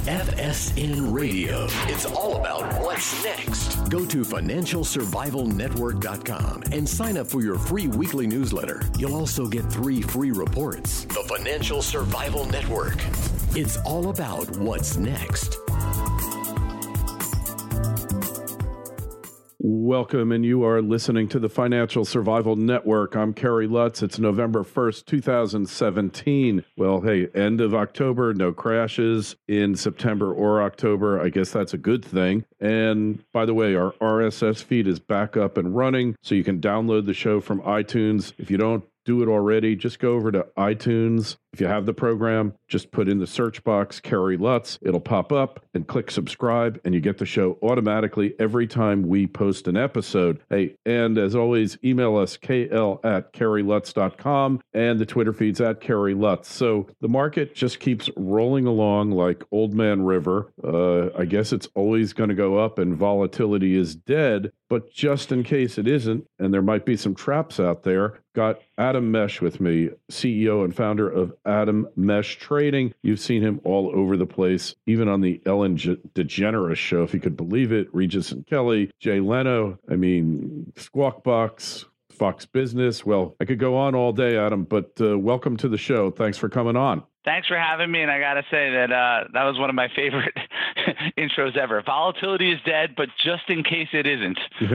FSN Radio. It's all about what's next. Go to financialsurvivalnetwork.com and sign up for your free weekly newsletter. You'll also get 3 free reports. The Financial Survival Network. It's all about what's next. Welcome, and you are listening to the Financial Survival Network. I'm Kerry Lutz. It's November 1st, 2017. Well, hey, end of October, no crashes in September or October. I guess that's a good thing. And by the way, our RSS feed is back up and running, so you can download the show from iTunes. If you don't do it already, just go over to iTunes. If you have the program, just put in the search box, Kerry Lutz. It'll pop up and click subscribe, and you get the show automatically every time we post an episode. Hey, and as always, email us, kl@kerrylutz.com, and the Twitter feed's @Kerry Lutz. So the market just keeps rolling along like Old Man River. I guess it's always going to go up, and volatility is dead. But just in case it isn't, and there might be some traps out there, got Adam Mesh with me, CEO and founder of Adam Mesh Trading. You've seen him all over the place, even on the Ellen DeGeneres show, if you could believe it. Regis and Kelly, Jay Leno, Squawk Box, Fox Business. Well, I could go on all day, Adam, but welcome to the show. Thanks for coming on. Thanks for having me, and I got to say that that was one of my favorite intros ever. Volatility is dead, but just in case it isn't.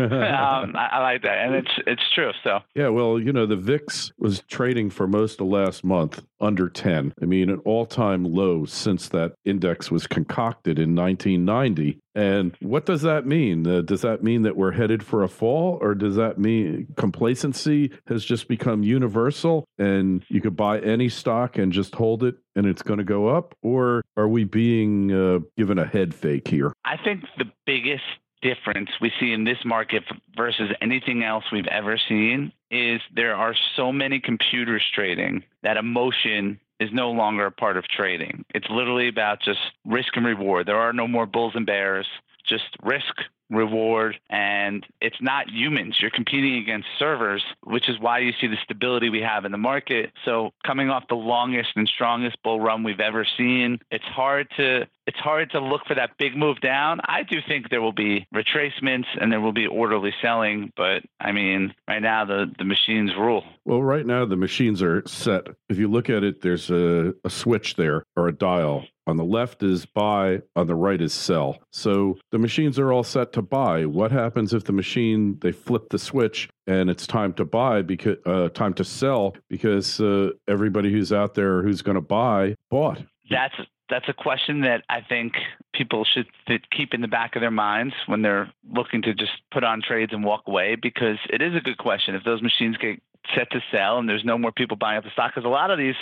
I like that, and it's true. So yeah, well, the VIX was trading for most of last month under 10. An all-time low since that index was concocted in 1990. And what does that mean? Does that mean that we're headed for a fall, or does that mean complacency has just become universal and you could buy any stock and just hold it and it's going to go up? Or are we being given a head fake here? I think the biggest difference we see in this market versus anything else we've ever seen is there are so many computers trading that emotion is no longer a part of trading. It's literally about just risk and reward. There are no more bulls and bears, just risk, reward, and it's not humans. You're competing against servers, which is why you see the stability we have in the market. So coming off the longest and strongest bull run we've ever seen, it's hard to look for that big move down. I do think there will be retracements and there will be orderly selling, but right now the machines rule. Well, right now the machines are set. If you look at it, there's a switch there, or a dial. On the left is buy, on the right is sell. So the machines are all set to buy. What happens if they flip the switch and it's time to buy, because time to sell, because everybody who's out there who's going to buy bought? That's a question that I think people should keep in the back of their minds when they're looking to just put on trades and walk away, because it is a good question. If those machines get set to sell and there's no more people buying up the stock, because a lot of these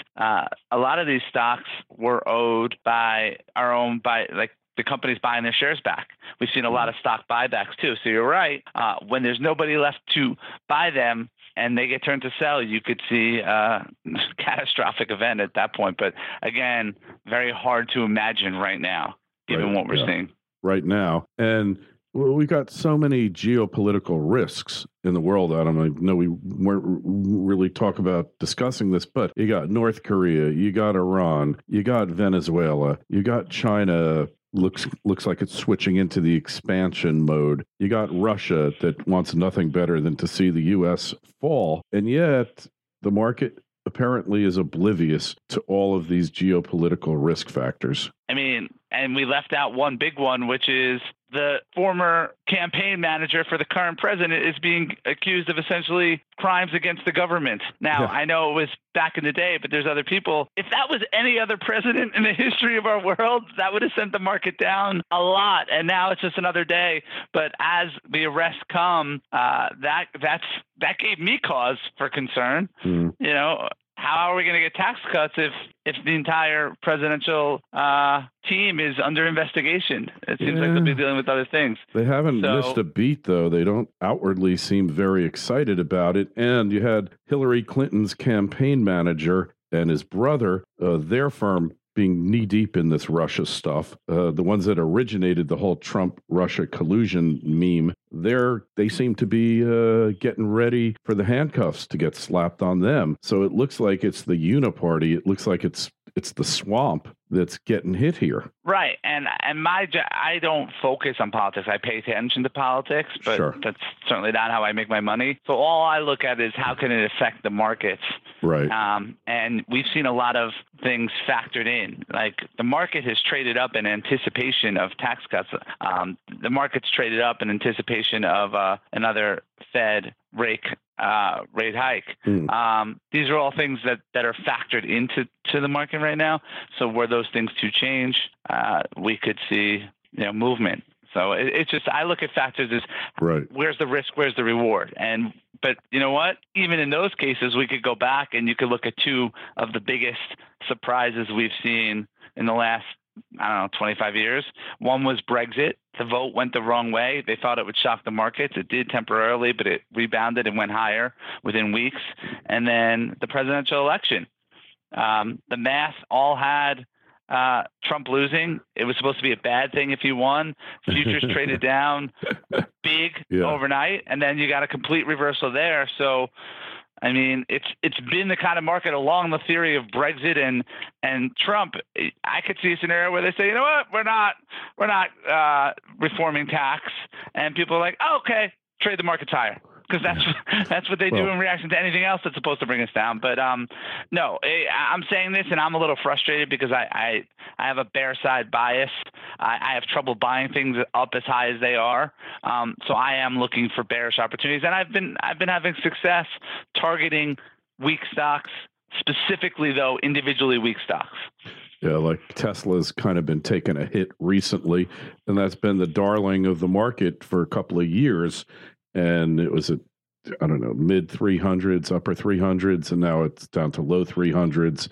stocks were owed by the companies buying their shares back. We've seen a lot of stock buybacks too. So you're right. When there's nobody left to buy them and they get turned to sell, you could see a catastrophic event at that point. But again, very hard to imagine right now, given what we're seeing right now. And we got so many geopolitical risks in the world, Adam. I know we weren't really discussing this, but you got North Korea, you got Iran, you got Venezuela, you got China. Looks like it's switching into the expansion mode. You got Russia that wants nothing better than to see the U.S. fall. And yet the market apparently is oblivious to all of these geopolitical risk factors. And we left out one big one, which is the former campaign manager for the current president is being accused of essentially crimes against the government. Now, I know it was back in the day, but there's other people. If that was any other president in the history of our world, that would have sent the market down a lot. And now it's just another day. But as the arrests come, that gave me cause for concern. How are we going to get tax cuts if the entire presidential team is under investigation? It seems like they'll be dealing with other things. They haven't missed a beat, though. They don't outwardly seem very excited about it. And you had Hillary Clinton's campaign manager and his brother, their firm, being knee-deep in this Russia stuff. The ones that originated the whole Trump-Russia collusion meme, they seem to be getting ready for the handcuffs to get slapped on them. So it looks like it's the uniparty. It looks like it's it's the swamp that's getting hit here. Right. And I don't focus on politics. I pay attention to politics, but Sure. that's certainly not how I make my money. So all I look at is how can it affect the markets. Right. And we've seen a lot of things factored in. Like the market has traded up in anticipation of tax cuts. The market's traded up in anticipation of another Fed rate hike. These are all things that are factored into the market right now. So were those things to change, we could see movement. So it's just, I look at factors as right. Where's the risk, where's the reward? But you know what? Even in those cases, we could go back and you could look at two of the biggest surprises we've seen in the last, 25 years. One was Brexit. The vote went the wrong way. They thought it would shock the markets. It did temporarily, but it rebounded and went higher within weeks. And then the presidential election. The math all had Trump losing. It was supposed to be a bad thing if he won. Futures traded down big overnight, and then you got a complete reversal there. So, I mean, it's been the kind of market along the theory of Brexit and Trump. I could see a scenario where they say, you know what, we're not reforming tax, and people are like, oh, okay, trade the markets higher. Because that's what they do in reaction to anything else that's supposed to bring us down. But no, I'm saying this, and I'm a little frustrated because I have a bear side bias. I have trouble buying things up as high as they are. So I am looking for bearish opportunities, and I've been having success targeting weak stocks, specifically though individually weak stocks. Yeah, like Tesla's kind of been taking a hit recently, and that's been the darling of the market for a couple of years. And it was at, mid 300s, upper 300s, and now it's down to low 300s.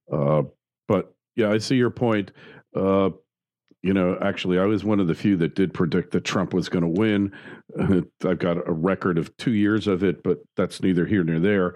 But yeah, I see your point. Actually, I was one of the few that did predict that Trump was going to win. I've got a record of 2 years of it, but that's neither here nor there.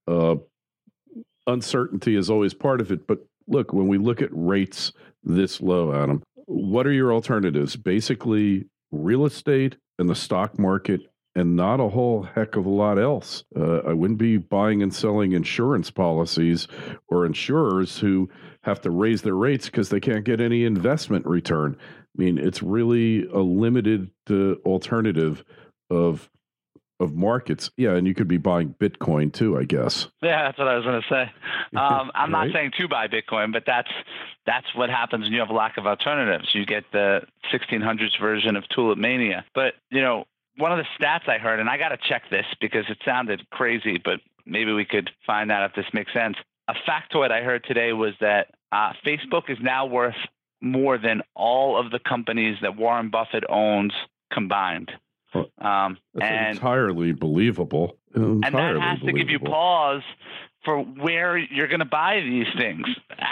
Uncertainty is always part of it. But look, when we look at rates this low, Adam, what are your alternatives? Basically, real estate and the stock market, and not a whole heck of a lot else. I wouldn't be buying and selling insurance policies or insurers who have to raise their rates because they can't get any investment return. I mean, it's really a limited alternative of markets. Yeah, and you could be buying Bitcoin too, I guess. Yeah, that's what I was going to say. I'm right? not saying to buy Bitcoin, but that's what happens when you have a lack of alternatives. You get the 1600s version of Tulip Mania. But, one of the stats I heard, and I got to check this because it sounded crazy, but maybe we could find out if this makes sense. A factoid I heard today was that Facebook is now worth more than all of the companies that Warren Buffett owns combined. That's entirely believable. And that has to give you pause for where you're going to buy these things,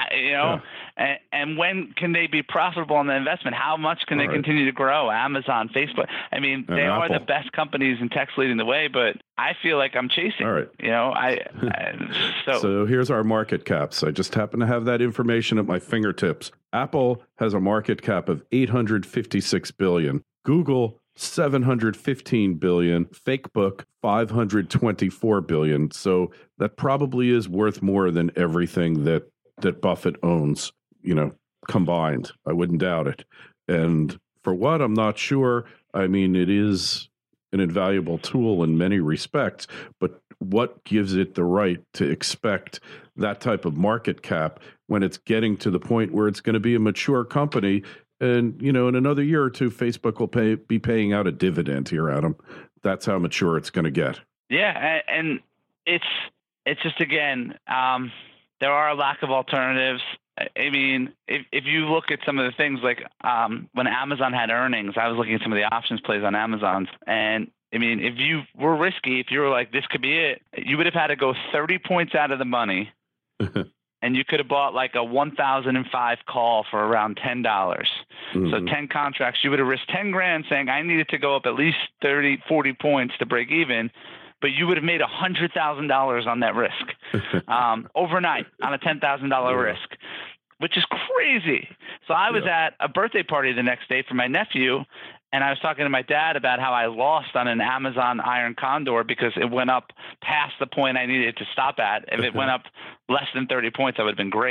and when can they be profitable on the investment? How much can they continue to grow? Amazon, Facebook. I mean, they are the best companies in tech leading the way, but I feel like I'm chasing. All right. So here's our market caps. I just happen to have that information at my fingertips. Apple has a market cap of $856 billion. Google, $715 billion, Facebook, $524 billion. So that probably is worth more than everything that Buffett owns, combined. I wouldn't doubt it. And for what, I'm not sure. I mean, it is an invaluable tool in many respects, but what gives it the right to expect that type of market cap when it's getting to the point where it's going to be a mature company? And, in another year or two, Facebook will be paying out a dividend here, Adam. That's how mature it's going to get. Yeah, and it's just, again, there are a lack of alternatives. I mean, if you look at some of the things like when Amazon had earnings, I was looking at some of the options plays on Amazon. And, I mean, if you were risky, if you were like, this could be it, you would have had to go 30 points out of the money. And you could have bought like a 1005 call for around $10. Mm-hmm. So 10 contracts, you would have risked 10 grand saying I needed to go up at least 30, 40 points to break even. But you would have made $100,000 on that risk overnight on a $10,000 risk, which is crazy. So I was at a birthday party the next day for my nephew, and I was talking to my dad about how I lost on an Amazon Iron Condor because it went up past the point I needed to stop at. If it went up less than 30 points, that would have been great.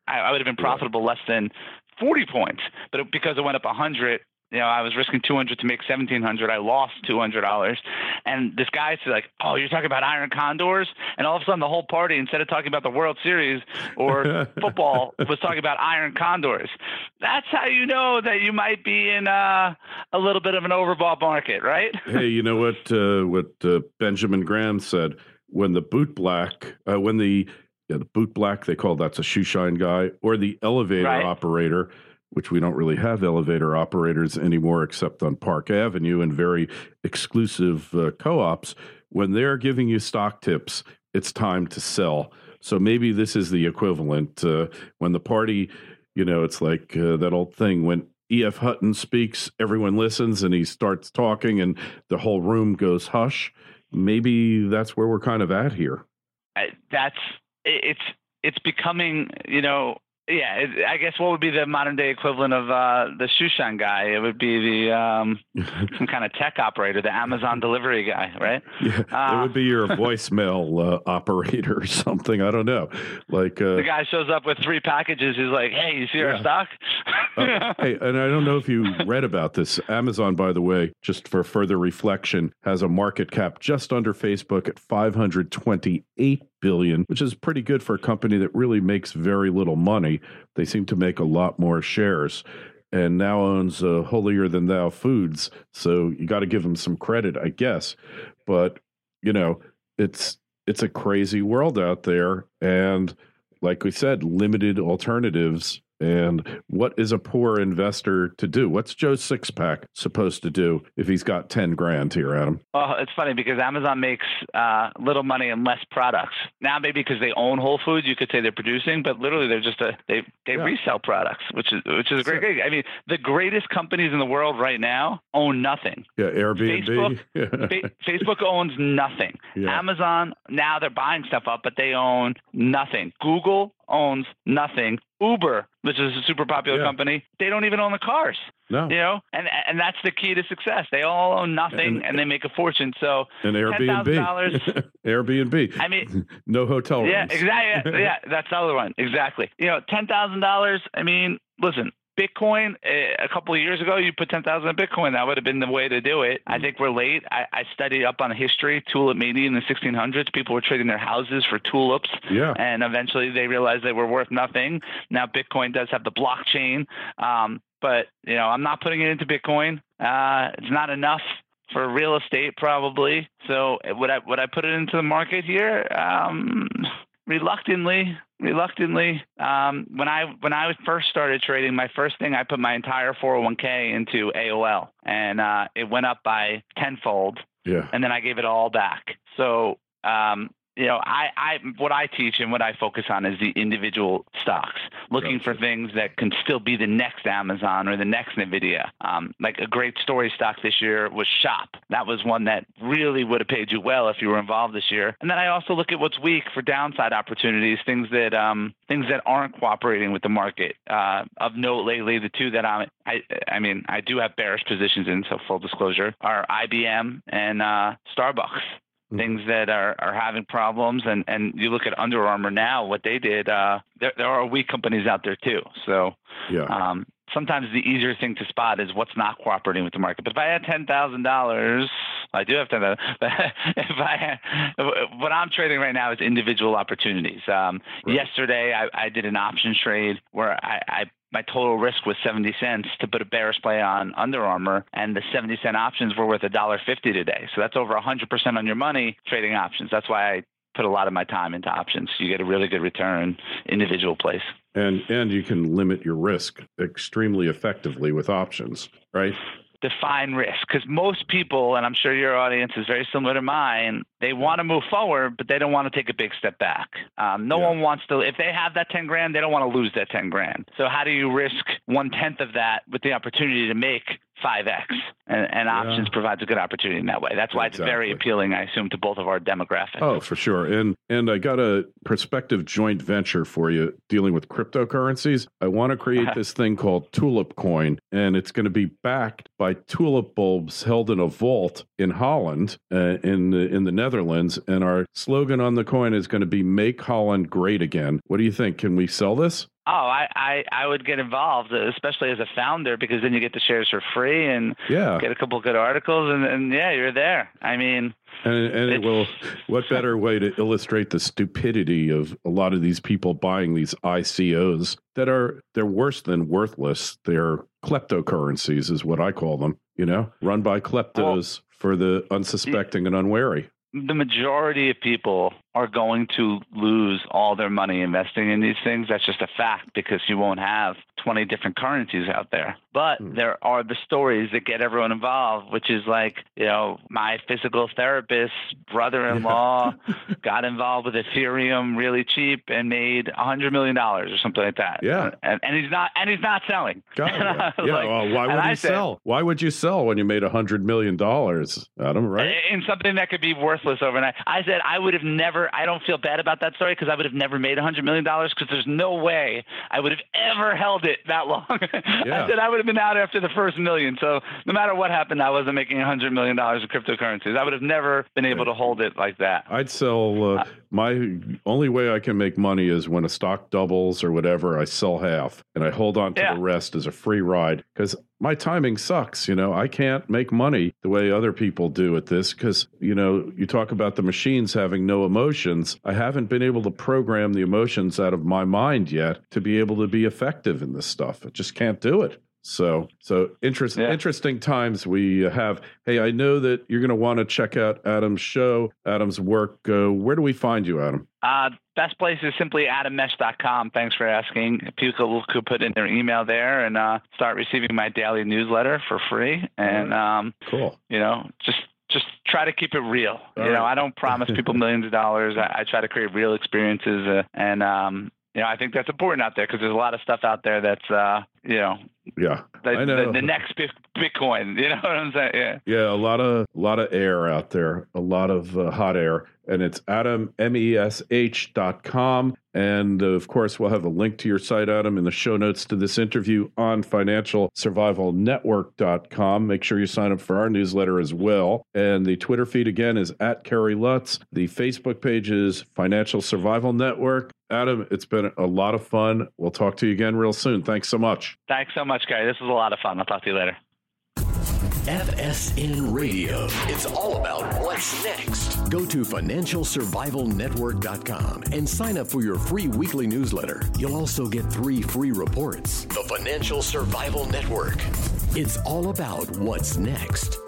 I would have been profitable less than 40 points. But because it went up 100, I was risking 200 to make 1,700. I lost $200. And this guy's like, oh, you're talking about iron condors? And all of a sudden the whole party, instead of talking about the World Series or football, was talking about iron condors. That's how you know that you might be in a little bit of an overbought market, right? Hey, you know what Benjamin Graham said? When the boot black, the boot black, they call that's a shoe shine guy, or the elevator operator, which we don't really have elevator operators anymore except on Park Avenue and very exclusive co-ops. When they're giving you stock tips, it's time to sell. So maybe this is the equivalent. When the party, it's like that old thing when E.F. Hutton speaks, everyone listens, and he starts talking and the whole room goes hush. Maybe that's where we're kind of at here. It's becoming, I guess what would be the modern day equivalent of the shoe shine guy? It would be the some kind of tech operator, the Amazon delivery guy, right? Yeah, it would be your voicemail operator or something. I don't know. Like the guy shows up with 3 packages. He's like, "Hey, you see our stock?" Hey, and I don't know if you read about this. Amazon, by the way, just for further reflection, has a market cap just under Facebook at $528 billion, which is pretty good for a company that really makes very little money. They seem to make a lot more shares, and now owns Holier Than Thou Foods. So you got to give them some credit, I guess. But it's a crazy world out there, and like we said, limited alternatives. And what is a poor investor to do? What's Joe Sixpack supposed to do if he's got 10 grand here, Adam? Well, it's funny because Amazon makes little money and less products. Now, maybe because they own Whole Foods, you could say they're producing, but literally they're just they resell products, which is a great thing. I mean, the greatest companies in the world right now own nothing. Yeah, Airbnb. Facebook owns nothing. Yeah. Amazon, now they're buying stuff up, but they own nothing. Google owns nothing. Uber, which is a super popular company, they don't even own the cars. No. And that's the key to success. They all own nothing and they make a fortune. So and Airbnb. Airbnb. I mean, no hotel rooms. Yeah, exactly. Yeah, that's the other one. Exactly. $10,000. I mean, listen, Bitcoin, a couple of years ago, you put 10,000 in Bitcoin. That would have been the way to do it. I think we're late. I studied up on the history. Tulip mania in the 1600s. People were trading their houses for tulips. Yeah. And eventually they realized they were worth nothing. Now Bitcoin does have the blockchain. But, I'm not putting it into Bitcoin. It's not enough for real estate probably. So would I put it into the market here? Reluctantly. When I first started trading, my first thing, I put my entire 401k into AOL, and it went up by tenfold. Yeah. And then I gave it all back. So what I teach and what I focus on is the individual stocks, looking for things that can still be the next Amazon or the next NVIDIA. Like a great story stock this year was Shop. That was one that really would have paid you well if you were involved this year. And then I also look at what's weak for downside opportunities, things that aren't cooperating with the market. Of note lately, the two that I do have bearish positions in, so full disclosure, are IBM and Starbucks. Things that are having problems, and you look at Under Armour now, what they did, there are weak companies out there too. So sometimes the easier thing to spot is what's not cooperating with the market. But if I had $10,000, I do have $10,000. But what I'm trading right now is individual opportunities. Yesterday, I did an option trade where my total risk was 70 cents to put a bearish play on Under Armour, and the 70-cent options were worth $1.50 today. So that's over 100% on your money trading options. That's why I put a lot of my time into options. You get a really good return, individual place. And you can limit your risk extremely effectively with options, right? Define risk, because most people, and I'm sure your audience is very similar to mine, they want to move forward, but they don't want to take a big step back. No one wants to, if they have that 10 grand, they don't want to lose that 10 grand. So how do you risk 1/10 of that with the opportunity to make 5x? And options provides a good opportunity in that way. That's why it's very appealing, I assume, to both of our demographics. Oh, for sure. And I got a prospective joint venture for you dealing with cryptocurrencies. I want to create this thing called Tulip Coin, and it's going to be backed by tulip bulbs held in a vault in Holland, in the Netherlands. And our slogan on the coin is going to be "Make Holland Great Again." What do you think? Can we sell this? Oh, I would get involved, especially as a founder, because then you get the shares for free and get a couple good articles, and you're there. I mean, and it will. What better way to illustrate the stupidity of a lot of these people buying these ICOs they're worse than worthless. They're kleptocurrencies, is what I call them. Run by kleptos for the unsuspecting and unwary. The majority of people are going to lose all their money investing in these things. That's just a fact, because you won't have 20 different currencies out there. But there are the stories that get everyone involved, which is like, my physical therapist's brother-in-law got involved with Ethereum really cheap and made $100 million or something like that. Yeah. And he's not selling. Well, why would you sell? Why would you sell when you made $100 million, Adam, right? In something that could be worthless overnight. I said I would have never, I don't feel bad about that story, because I would have never made $100 million, because there's no way I would have ever held it that long. I said I would have been out after the first million. So no matter what happened, I wasn't making $100 million in cryptocurrencies. I would have never been able to hold it like that. I'd sell, my only way I can make money is when a stock doubles or whatever, I sell half and I hold on to the rest as a free ride, because my timing sucks. I can't make money the way other people do at this, because, you talk about the machines having no emotions. I haven't been able to program the emotions out of my mind yet to be able to be effective in this stuff. I just can't do it. So interesting times we have. Hey, I know that you're going to want to check out Adam's show, Adam's work. Where do we find you, Adam? Best place is simply adammesh.com. Thanks for asking. People could put in their email there and start receiving my daily newsletter for free. And cool. Just try to keep it real. I don't promise people millions of dollars. I try to create real experiences, and I think that's important out there, because there's a lot of stuff out there that's I know the next Bitcoin. You know what I'm saying? Yeah. A lot of air out there, a lot of hot air, and it's AdamMesh.com. And of course, we'll have a link to your site, Adam, in the show notes to this interview on FinancialSurvivalNetwork.com. Make sure you sign up for our newsletter as well. And the Twitter feed again is @KerryLutz. The Facebook page is Financial Survival Network. Adam, it's been a lot of fun. We'll talk to you again real soon. Thanks so much. Thanks so much, Gary. This was a lot of fun. I'll talk to you later. FSN Radio. It's all about what's next. Go to FinancialSurvivalNetwork.com and sign up for your free weekly newsletter. You'll also get 3 free reports. The Financial Survival Network. It's all about what's next.